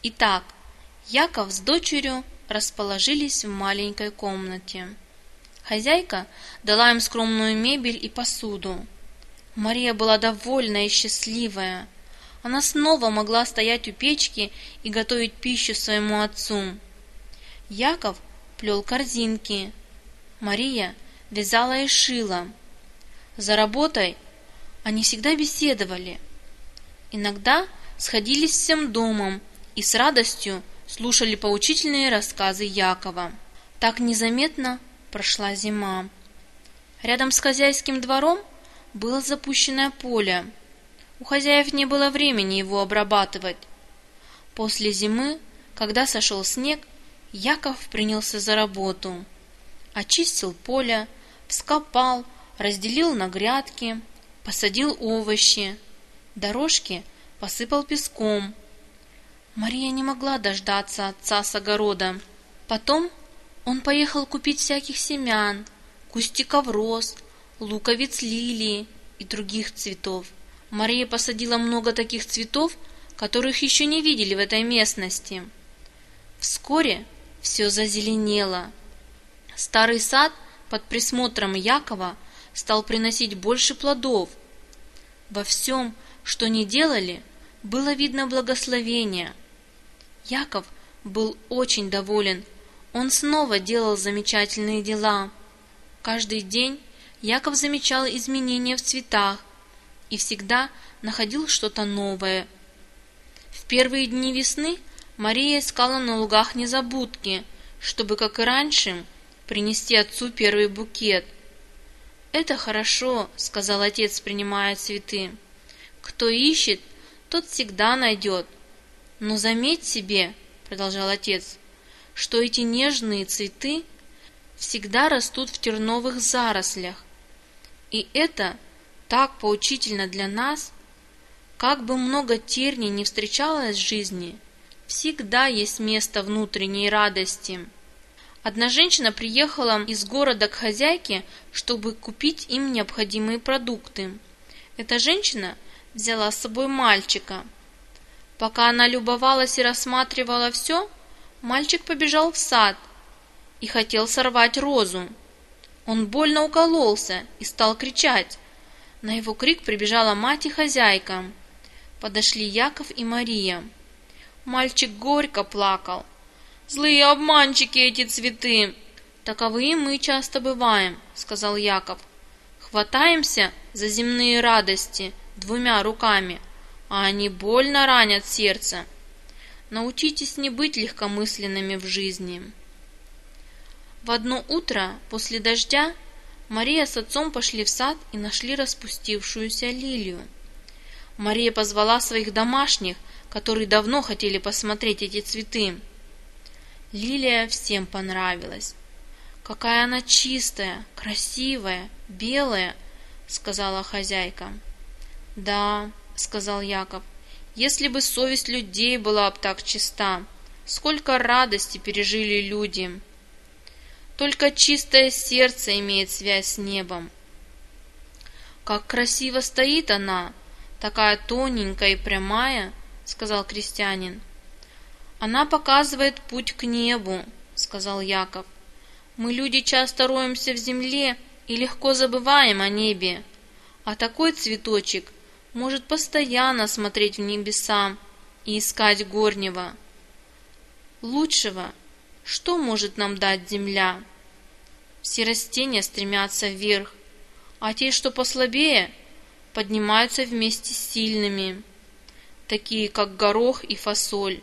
Итак, Яков с дочерью расположились в маленькой комнате. Хозяйка дала им скромную мебель и посуду. Мария была довольна и счастливая. Она снова могла стоять у печки и готовить пищу своему отцу. Яков плел корзинки. Мария вязала и шила. За работой они всегда беседовали. Иногда сходились всем домом и с радостью слушали поучительные рассказы Якова. Так незаметно прошла зима. Рядом с хозяйским двором было запущенное поле. У хозяев не было времени его обрабатывать. После зимы, когда сошел снег, Яков принялся за работу. Очистил поле, вскопал, разделил на грядки, посадил овощи, дорожки посыпал песком. Мария не могла дождаться отца с огорода. Потом он поехал купить всяких семян, кустиков роз, луковиц лилии и других цветов. Мария посадила много таких цветов, которых еще не видели в этой местности. Вскоре все зазеленело. Старый сад под присмотром Якова стал приносить больше плодов. Во всем, что ни делали, было видно благословение. Яков был очень доволен. Он снова делал замечательные дела. Каждый день Яков замечал изменения в цветах и всегда находил что-то новое. В первые дни весны Мария искала на лугах незабудки, чтобы, как и раньше, принести отцу первый букет. «Это хорошо», — сказал отец, принимая цветы. «Кто ищет, тот всегда найдет. Но заметь себе, — продолжал отец, — что эти нежные цветы всегда растут в терновых зарослях. И это так поучительно для нас. Как бы много терний не встречалось в жизни, всегда есть место внутренней радости». Одна женщина приехала из города к хозяйке, чтобы купить им необходимые продукты. Эта женщина взяла с собой мальчика. Пока она любовалась и рассматривала все, мальчик побежал в сад и хотел сорвать розу. Он больно укололся и стал кричать. На его крик прибежала мать и хозяйка. Подошли Яков и Мария. Мальчик горько плакал. «Злые обманщики эти цветы!» «Таковы и мы часто бываем», — сказал Яков. «Хватаемся за земные радости двумя руками, а они больно ранят сердце. Научитесь не быть легкомысленными в жизни». В одно утро после дождя Мария с отцом пошли в сад и нашли распустившуюся лилию. Мария позвала своих домашних, которые давно хотели посмотреть эти цветы. Лилия всем понравилась. «Какая она чистая, красивая, белая», — сказала хозяйка. «Да», — сказал Яков, — «если бы совесть людей была б так чиста, сколько радости пережили люди. Только чистое сердце имеет связь с небом». «Как красиво стоит она, такая тоненькая и прямая», — сказал крестьянин. «Она показывает путь к небу», — сказал Яков. «Мы, люди, часто роемся в земле и легко забываем о небе, а такой цветочек может постоянно смотреть в небеса и искать горнего. Лучшего, что может нам дать земля? Все растения стремятся вверх, а те, что послабее, поднимаются вместе с сильными, такие как горох и фасоль».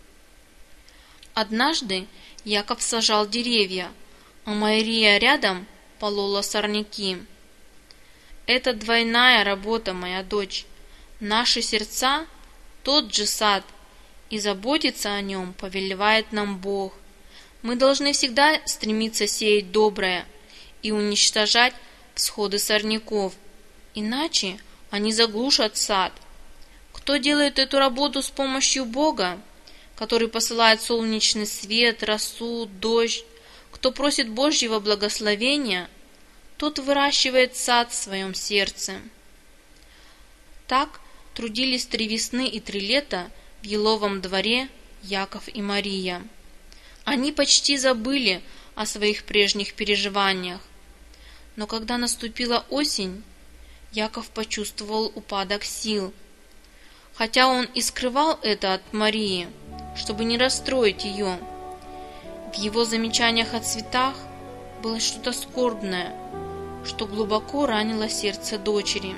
Однажды Яков сажал деревья, а Мария рядом полола сорняки. «Это двойная работа, моя дочь. Наши сердца — тот же сад, и заботиться о нем повелевает нам Бог. Мы должны всегда стремиться сеять доброе и уничтожать всходы сорняков, иначе они заглушат сад. Кто делает эту работу с помощью Бога, который посылает солнечный свет, росу, дождь, кто просит Божьего благословения, тот выращивает сад в своем сердце». Так трудились 3 весны и 3 лета в еловом дворе Яков и Мария. Они почти забыли о своих прежних переживаниях. Но когда наступила осень, Яков почувствовал упадок сил. Хотя он и скрывал это от Марии, чтобы не расстроить ее. В его замечаниях о цветах было что-то скорбное, что глубоко ранило сердце дочери.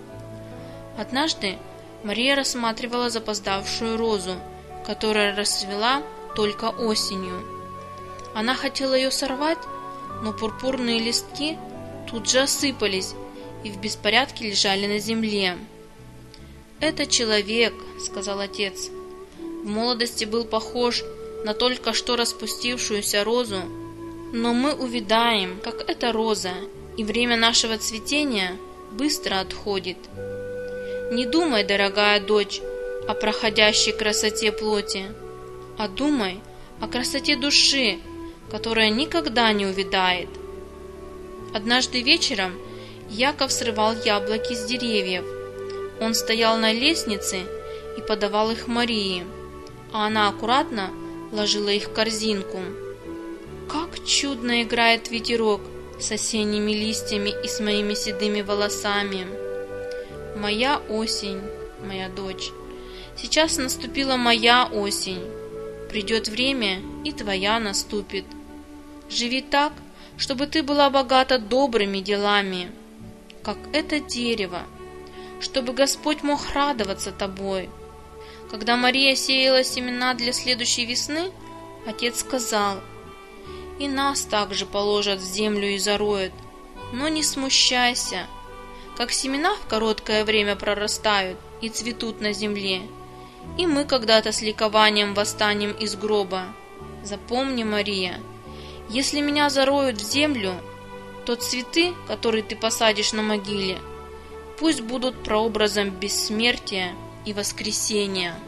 Однажды Мария рассматривала запоздавшую розу, которая расцвела только осенью. Она хотела ее сорвать, но пурпурные листки тут же осыпались и в беспорядке лежали на земле. «Это человек», — сказал отец. «В молодости был похож на только что распустившуюся розу, но мы увядаем, как эта роза, и время нашего цветения быстро отходит. Не думай, дорогая дочь, о проходящей красоте плоти, а думай о красоте души, которая никогда не увядает». Однажды вечером Яков срывал яблоки с деревьев. Он стоял на лестнице и подавал их Марии, а она аккуратно ложила их в корзинку. Как чудно играет ветерок с осенними листьями и с моими седыми волосами. Моя осень, моя дочь. Сейчас наступила моя осень. Придет время, и твоя наступит. Живи так, чтобы ты была богата добрыми делами, как это дерево, чтобы Господь мог радоваться тобой. Когда Мария сеяла семена для следующей весны, отец сказал: «И нас также положат в землю и зароют, но не смущайся, как семена в короткое время прорастают и цветут на земле, и мы когда-то с ликованием восстанем из гроба. Запомни, Мария, если меня зароют в землю, то цветы, которые ты посадишь на могиле, пусть будут прообразом бессмертия и воскресения».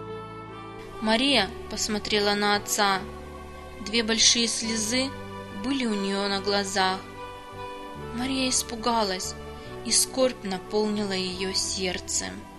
Мария посмотрела на отца. 2 большие слезы были у нее на глазах. Мария испугалась, и скорбь наполнила ее сердце.